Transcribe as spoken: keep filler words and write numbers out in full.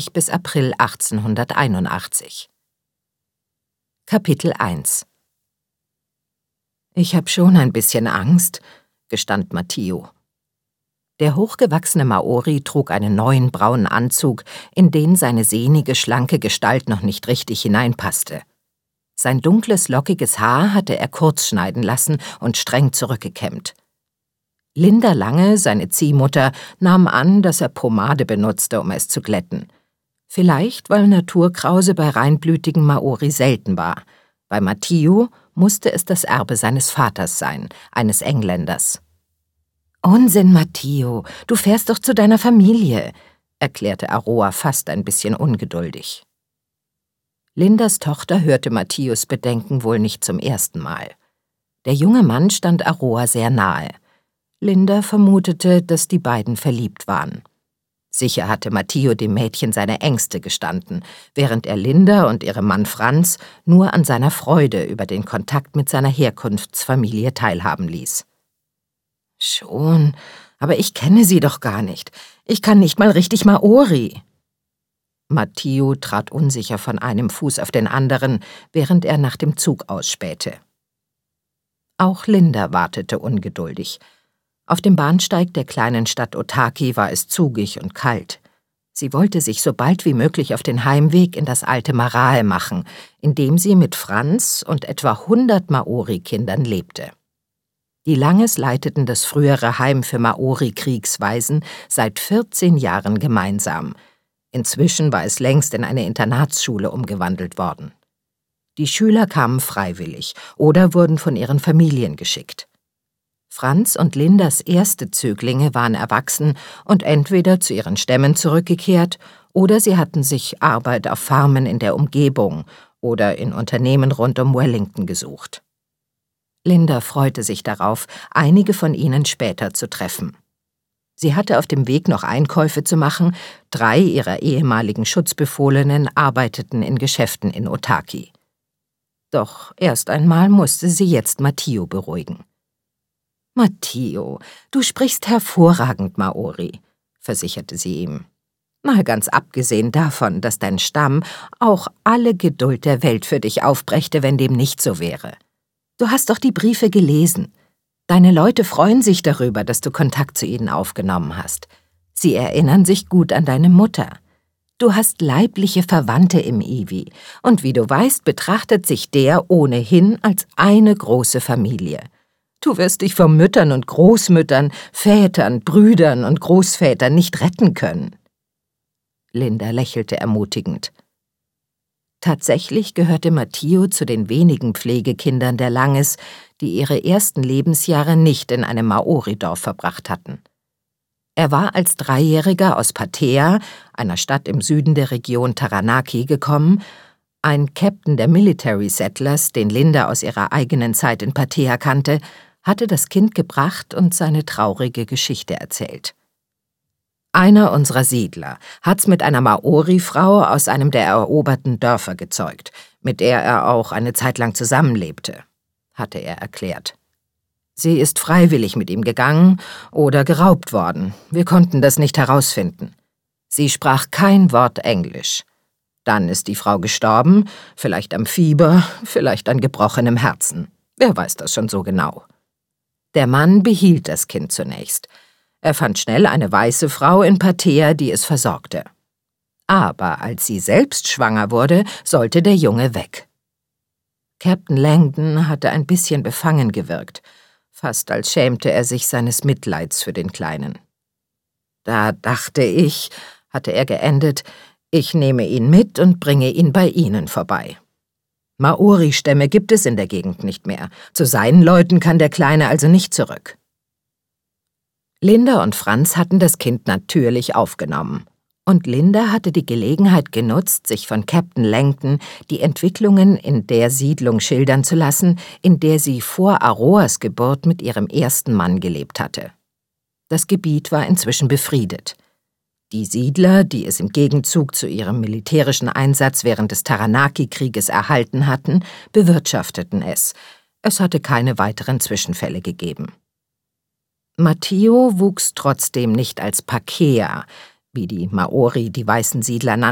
bis April achtzehnhunderteinundachtzig. Kapitel eins. »Ich hab schon ein bisschen Angst«, gestand Matteo. Der hochgewachsene Maori trug einen neuen braunen Anzug, in den seine sehnige, schlanke Gestalt noch nicht richtig hineinpasste. Sein dunkles, lockiges Haar hatte er kurz schneiden lassen und streng zurückgekämmt. Linda Lange, seine Ziehmutter, nahm an, dass er Pomade benutzte, um es zu glätten. Vielleicht, weil Naturkrause bei reinblütigen Maori selten war. Bei Matteo musste es das Erbe seines Vaters sein, eines Engländers. »Unsinn, Matteo, du fährst doch zu deiner Familie«, erklärte Aroa fast ein bisschen ungeduldig. Lindas Tochter hörte Matteos Bedenken wohl nicht zum ersten Mal. Der junge Mann stand Aroa sehr nahe. Linda vermutete, dass die beiden verliebt waren. Sicher hatte Matteo dem Mädchen seine Ängste gestanden, während er Linda und ihrem Mann Franz nur an seiner Freude über den Kontakt mit seiner Herkunftsfamilie teilhaben ließ. »Schon, aber ich kenne sie doch gar nicht. Ich kann nicht mal richtig Maori.« Matteo trat unsicher von einem Fuß auf den anderen, während er nach dem Zug ausspähte. Auch Linda wartete ungeduldig. Auf dem Bahnsteig der kleinen Stadt Otaki war es zugig und kalt. Sie wollte sich so bald wie möglich auf den Heimweg in das alte Marae machen, in dem sie mit Franz und etwa hundert Maori-Kindern lebte. Die Langes leiteten das frühere Heim für Maori-Kriegswaisen seit vierzehn Jahren gemeinsam. Inzwischen war es längst in eine Internatsschule umgewandelt worden. Die Schüler kamen freiwillig oder wurden von ihren Familien geschickt. Franz und Lindas erste Zöglinge waren erwachsen und entweder zu ihren Stämmen zurückgekehrt oder sie hatten sich Arbeit auf Farmen in der Umgebung oder in Unternehmen rund um Wellington gesucht. Linda freute sich darauf, einige von ihnen später zu treffen. Sie hatte auf dem Weg noch Einkäufe zu machen, drei ihrer ehemaligen Schutzbefohlenen arbeiteten in Geschäften in Otaki. Doch erst einmal musste sie jetzt Matteo beruhigen. »Matteo, du sprichst hervorragend Maori«, versicherte sie ihm. »Mal ganz abgesehen davon, dass dein Stamm auch alle Geduld der Welt für dich aufbrächte, wenn dem nicht so wäre. Du hast doch die Briefe gelesen. Deine Leute freuen sich darüber, dass du Kontakt zu ihnen aufgenommen hast. Sie erinnern sich gut an deine Mutter. Du hast leibliche Verwandte im Iwi, und wie du weißt, betrachtet sich der ohnehin als eine große Familie. Du wirst dich vor Müttern und Großmüttern, Vätern, Brüdern und Großvätern nicht retten können.« Linda lächelte ermutigend. Tatsächlich gehörte Matteo zu den wenigen Pflegekindern der Langes, die ihre ersten Lebensjahre nicht in einem Maori-Dorf verbracht hatten. Er war als Dreijähriger aus Patea, einer Stadt im Süden der Region Taranaki, gekommen. Ein Captain der Military Settlers, den Linda aus ihrer eigenen Zeit in Patea kannte, hatte das Kind gebracht und seine traurige Geschichte erzählt. »Einer unserer Siedler hat's mit einer Maori-Frau aus einem der eroberten Dörfer gezeugt, mit der er auch eine Zeit lang zusammenlebte«, hatte er erklärt. »Sie ist freiwillig mit ihm gegangen oder geraubt worden. Wir konnten das nicht herausfinden. Sie sprach kein Wort Englisch. Dann ist die Frau gestorben, vielleicht am Fieber, vielleicht an gebrochenem Herzen. Wer weiß das schon so genau. Der Mann behielt das Kind zunächst. Er fand schnell eine weiße Frau in Patea, die es versorgte. Aber als sie selbst schwanger wurde, sollte der Junge weg.« Captain Langdon hatte ein bisschen befangen gewirkt, fast als schämte er sich seines Mitleids für den Kleinen. »Da dachte ich«, hatte er geendet, »ich nehme ihn mit und bringe ihn bei Ihnen vorbei. Maori-Stämme gibt es in der Gegend nicht mehr. Zu seinen Leuten kann der Kleine also nicht zurück.« Linda und Franz hatten das Kind natürlich aufgenommen. Und Linda hatte die Gelegenheit genutzt, sich von Captain Langdon die Entwicklungen in der Siedlung schildern zu lassen, in der sie vor Aroas Geburt mit ihrem ersten Mann gelebt hatte. Das Gebiet war inzwischen befriedet. Die Siedler, die es im Gegenzug zu ihrem militärischen Einsatz während des Taranaki-Krieges erhalten hatten, bewirtschafteten es. Es hatte keine weiteren Zwischenfälle gegeben. Matteo wuchs trotzdem nicht als Pakea, wie die Maori die weißen Siedler nannten,